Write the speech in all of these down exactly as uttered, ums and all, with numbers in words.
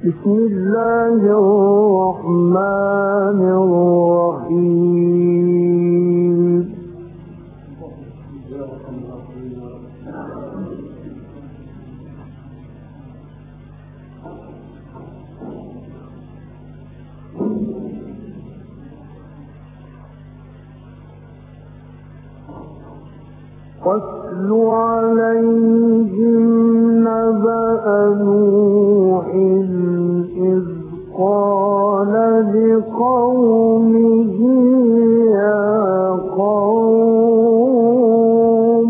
بسم الله الرحمن الرحيم. واتل عليهم نبأ نوح إذ قال لقومه يا قوم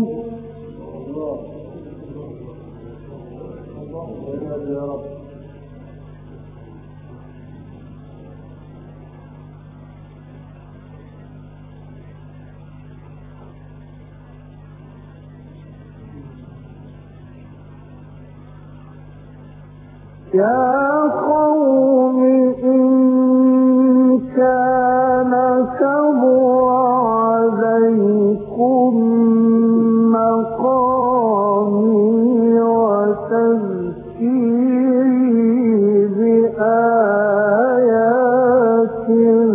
يا قوم إن كان كبر عليكم مقامي وتذكيري بآيات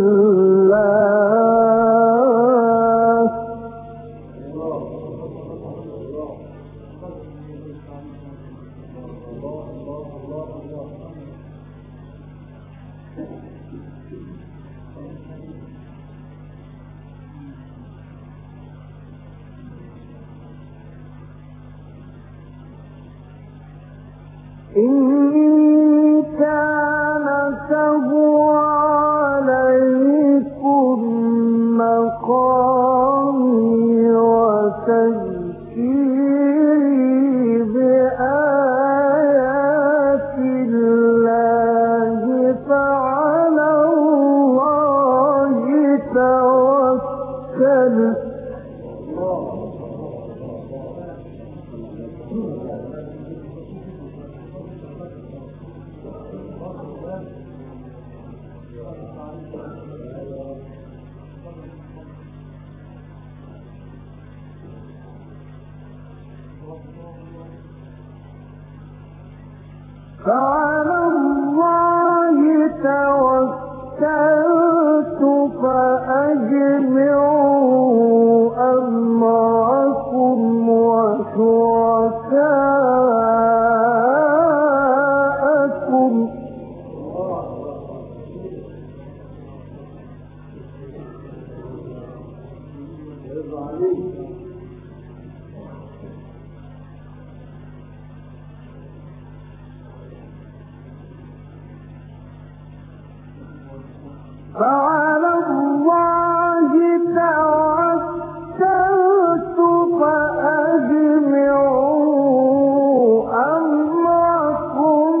الله إن كان كبر عليكم مقامي وتذكيري بآيات الله فعلى الله توكلت فعلى الله توكلت فأجمعوا أمركم وشركاءكم فعلى الله توكلت فأجمعوا أمركم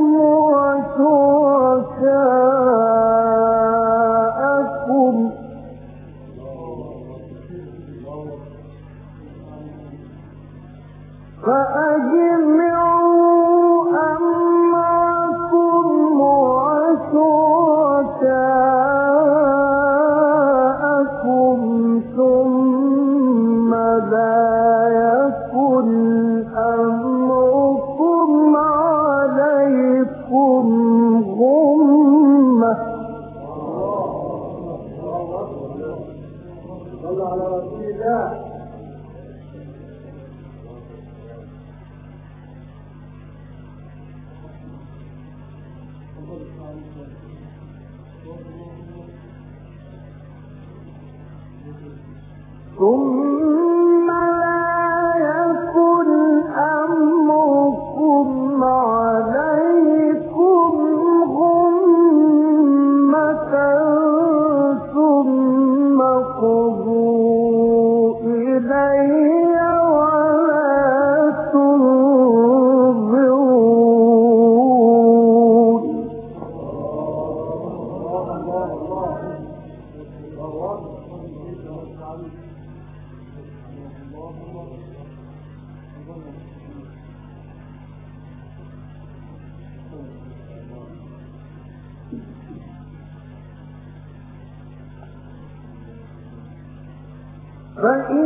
وشركاءكم فأجمعوا أمركم وشركاءكم ثم لا يكن أمركم عليكم غمة. صلى على رسول الله. ثم لا يكن أمركم عليكم غمة ثم قضوا إلي ولا تنظرون. فإن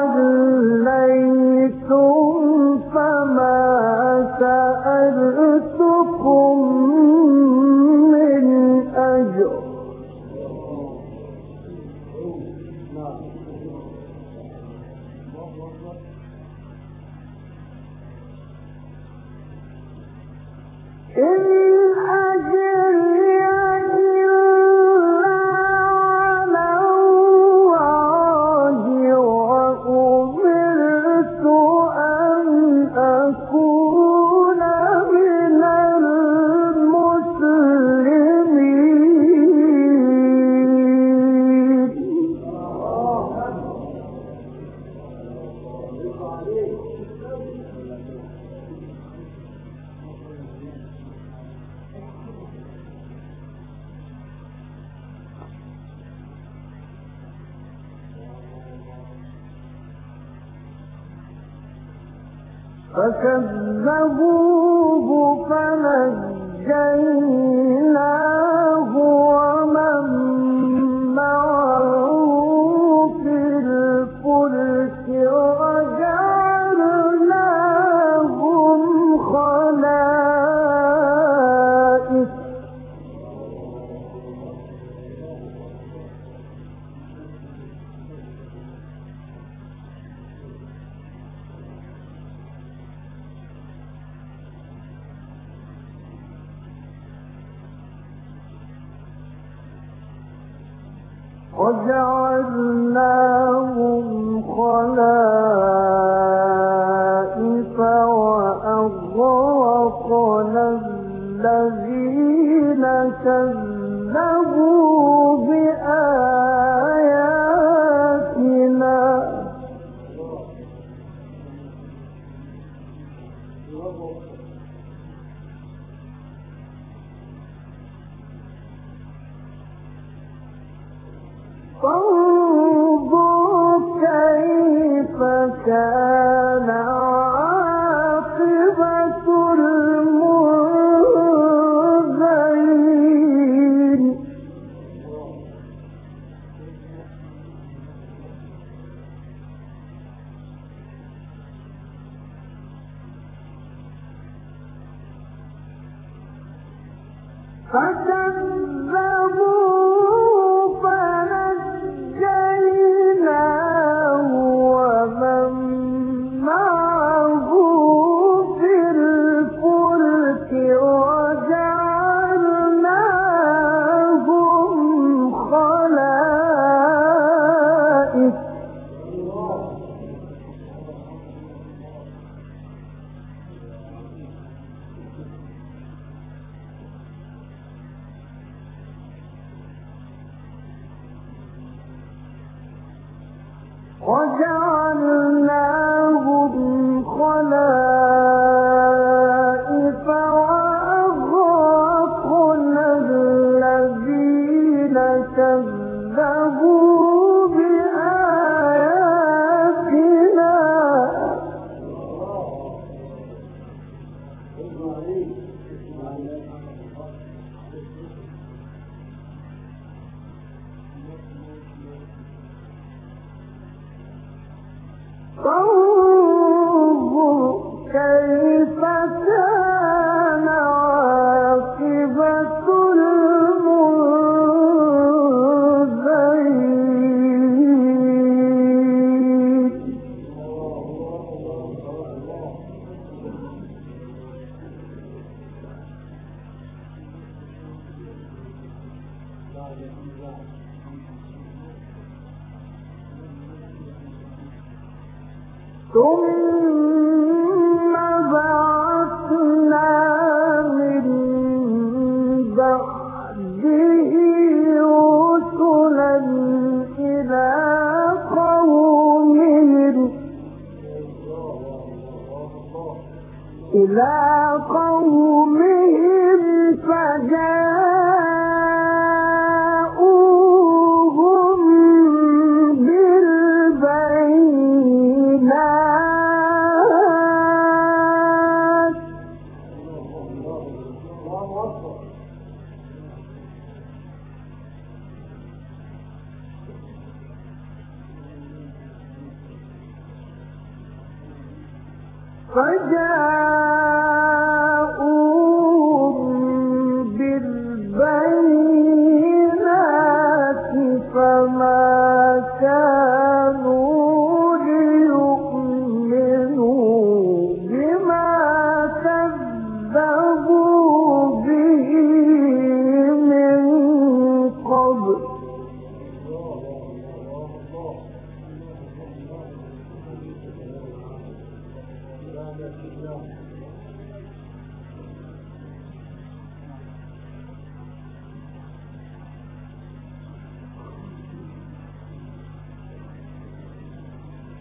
توليتم فما سألتم لكم من أجر إن أجري إلا على الله وأمرت أن أكون من المسلمين. فكذبوه فنجيناه ومن معه في الفلك وجعلناهم خلائف وجعلناهم خلائف وأغرقنا الذين كذبوا بآياتنا فانظر كيف كان عاقبة المنذرين. فكذبوا فنجيناه ومن معه في الفلك وجعلناهم خلائف وجعلناهم خلائف وأغرقنا الذين كذبوا بآياتنا فانظر كيف كان عاقبة المنذرين. ثم بعثنا من بعده رسلا إلى قومهم إلى قومهم فجاءوهم بالبينات فجاءوهم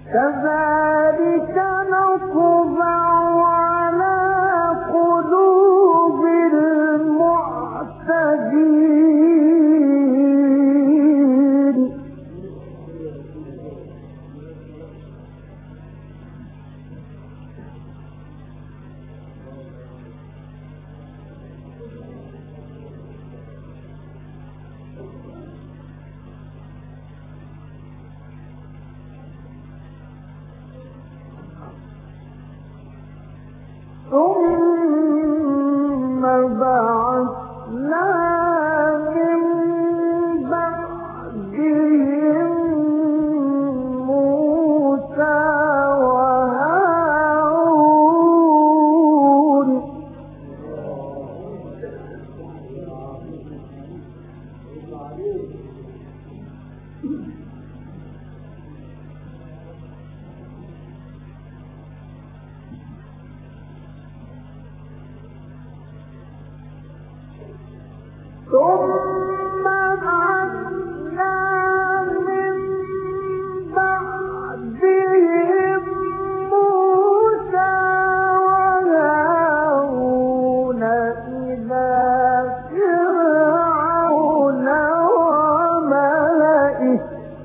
كذلك نطبع على قلوب المعتدين ثم بعثنا من بعدهم موسى وهارون ثم بعثنا من بعدهم موسى وهارون إلى فرعون وملئه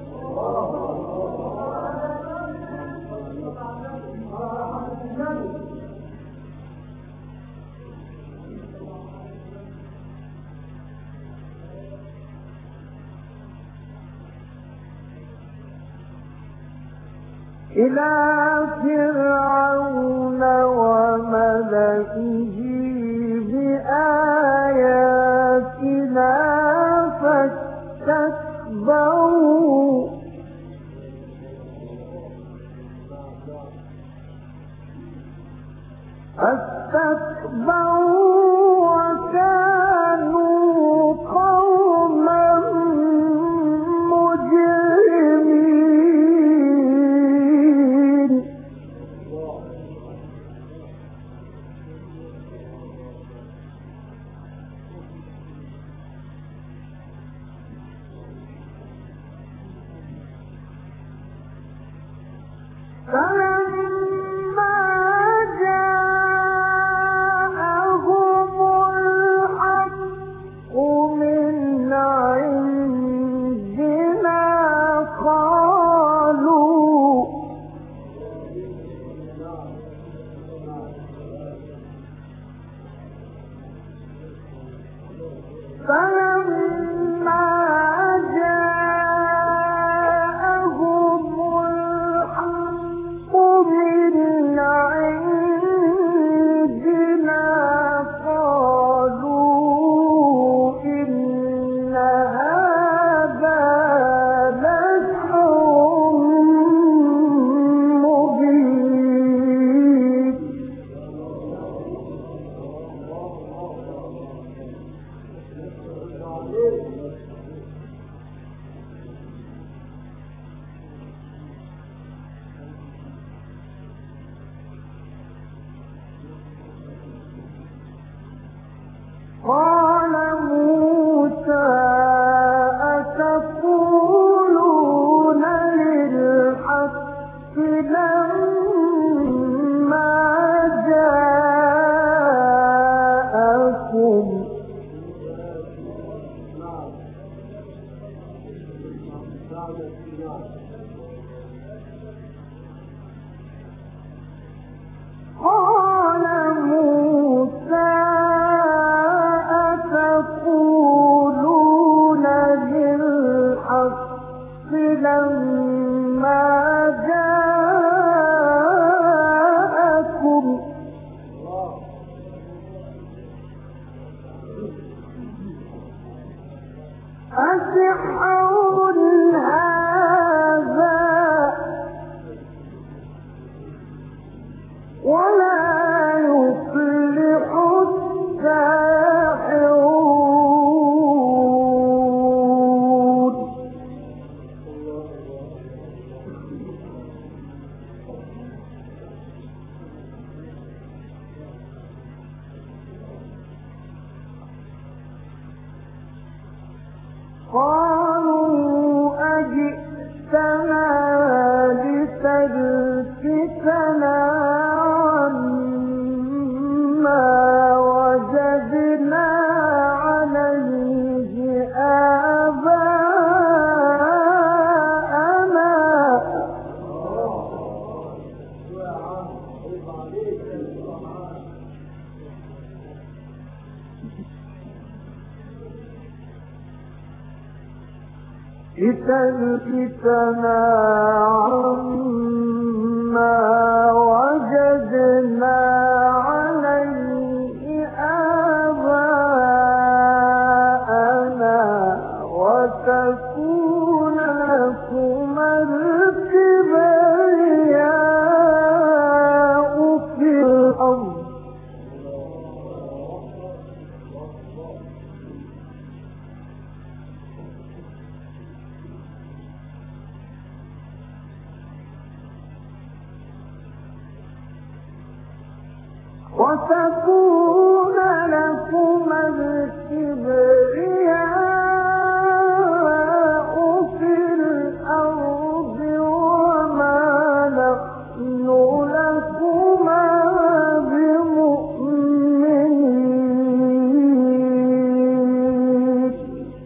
إلى فرعون وملئه بآياتنا فاستكبروا فاستكبروا وكانوا قوما مجرمين فلما جاءهم الحق من عندنا قالوا فلما جاءهم الحق من عندنا قالوا إن هذا لسحر مبين قال موسى أتقولون للحق لما جاءكم قال موسى أتقولون للحق لما جاءكم أسحر هذا ولا يفلح الساحرون قالوا أجئتنا لتجننا لتلفتنا عما وجدنا عليه آباءنا وتكون لكما الكبرياء في الأرض وتكون لكما الكبرياء في الأرض وما نحن لكما بمؤمنين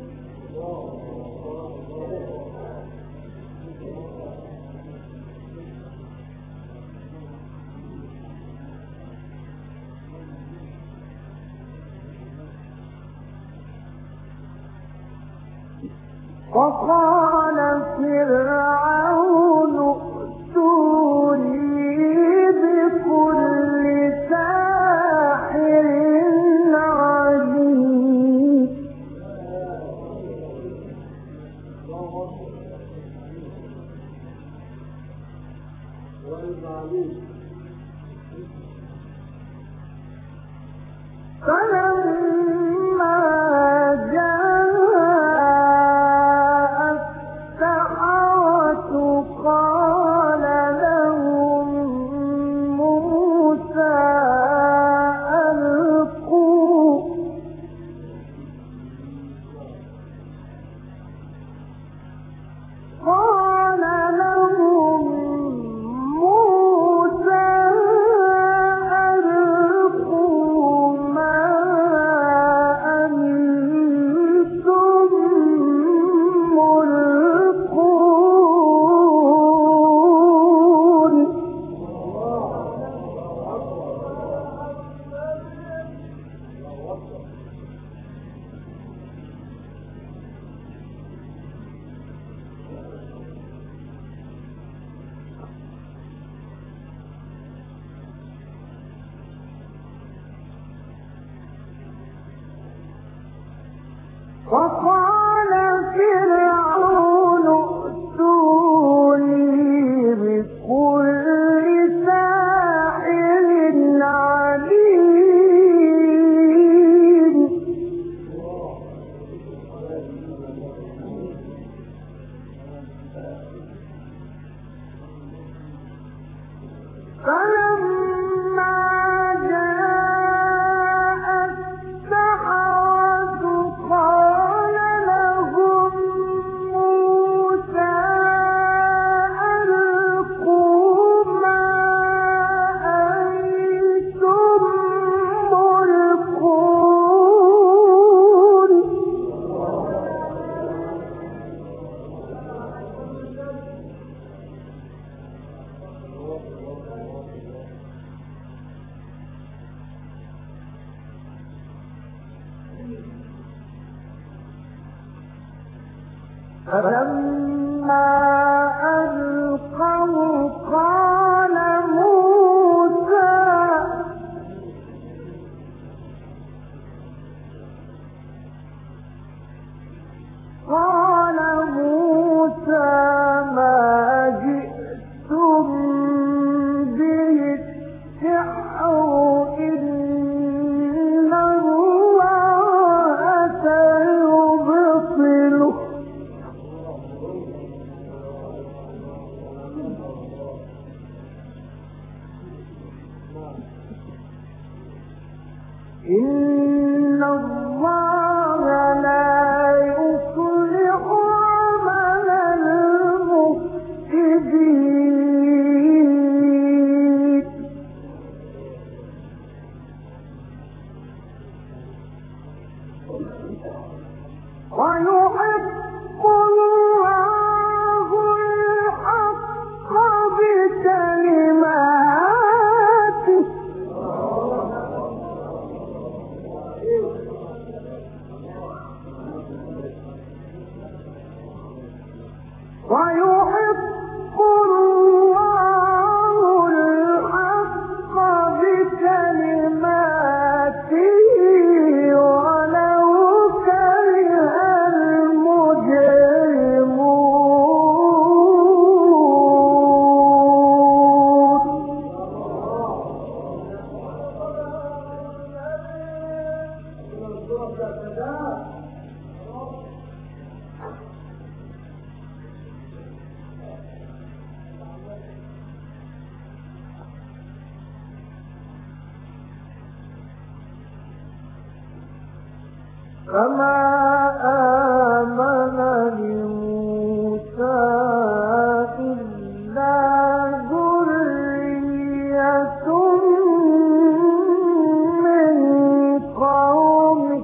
وقال فرعون ائتوني بكل ساحر عليم فلما جاء السحرة قال لهم موسى ألقوا قال لهم موسى ألقوا ما أنتم ملقون وقال فرعون ائتوني بكل ساحر عليم فلما جاء السحرة قال لهم موسى ألقوا ما أنتم ملقون فلما ألقوا قال موسى قال موسى ما جئتم به السحر إن الله سيبطله إن الله لا يصلح عمل المفسدين ويحق الله الحق بكلماته فما آمن لموسى إلا ذرية من قومه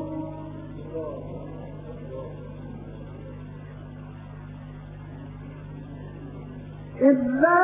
إلا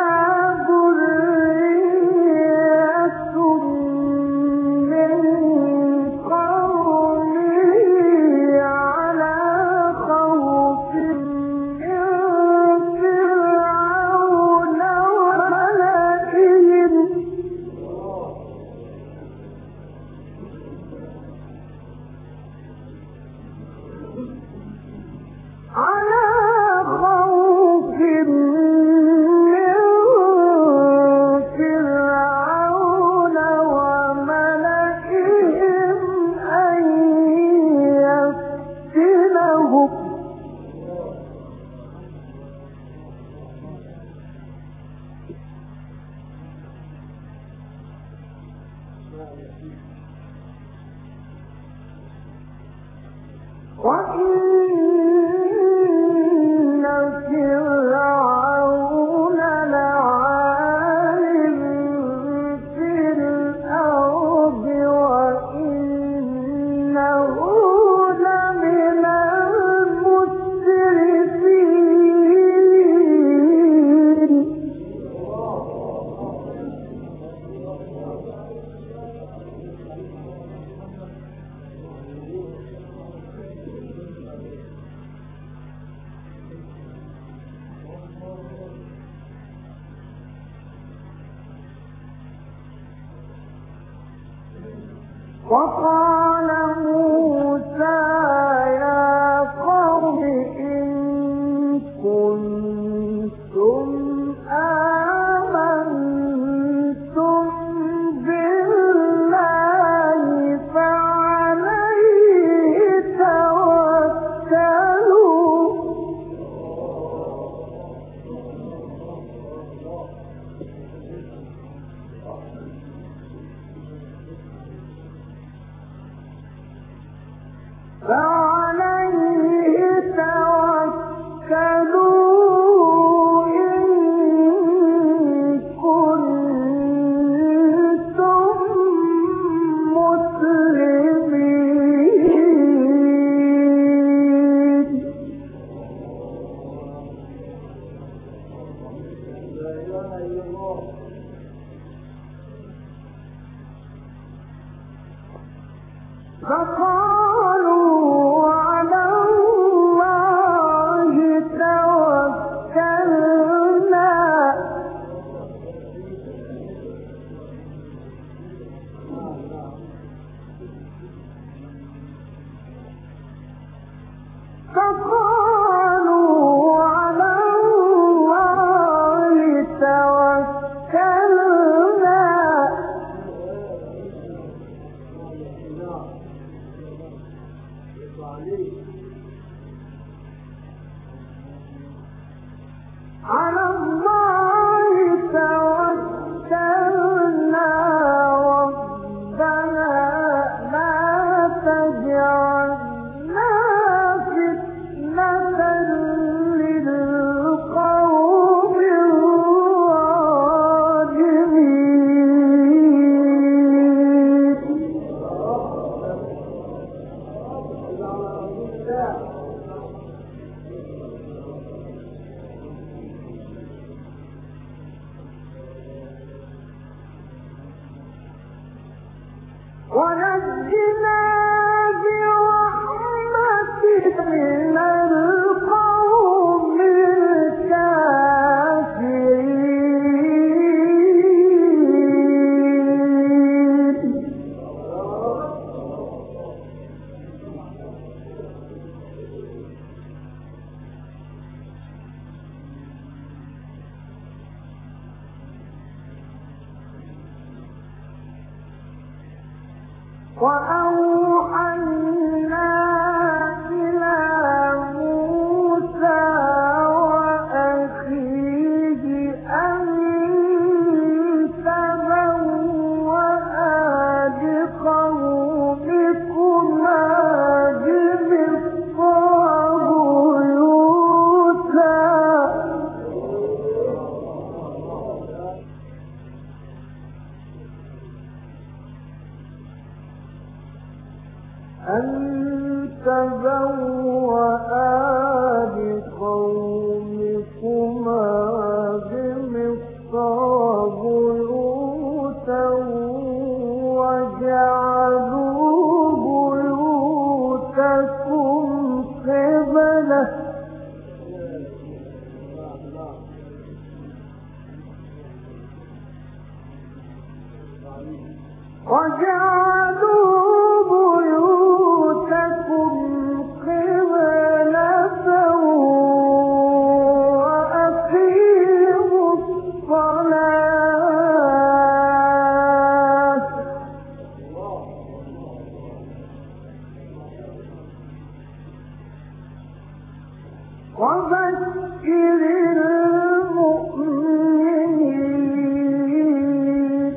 وإن فرعون لعال في الأرض وإنه لمن المسرفين وقال موسى يا قوم إن كنتم آمنتم بالله فعليه توكلوا فعليه توكلوا إن كنتم مسلمين فقالوا على الله توكلنا فقالوا على الله توكلنا على الله توكلنا ربنا لا تجعلنا فتنة للقوم الظالمين ونجنا برحمتك من القوم الكافرين وأوحينا أن تبوأ لقومكما بمصر بيوتا وجعلوا بيوتكم قبلة وجعلوا بيوتكم قبلة وأقيموا الصلاة وبشر المؤمنين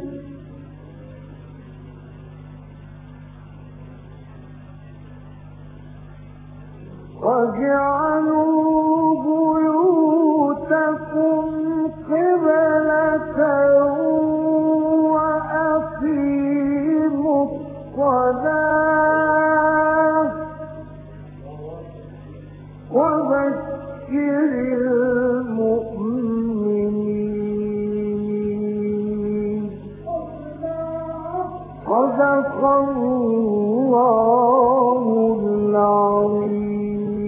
وَاجْعَلُوا بُيُوتَكُمْ قِبْلَةً وَأَقِيمُوا الصَّلَاةَ وَبَشِّرِ الْمُؤْمِنِينَ. صدق الله العظيم.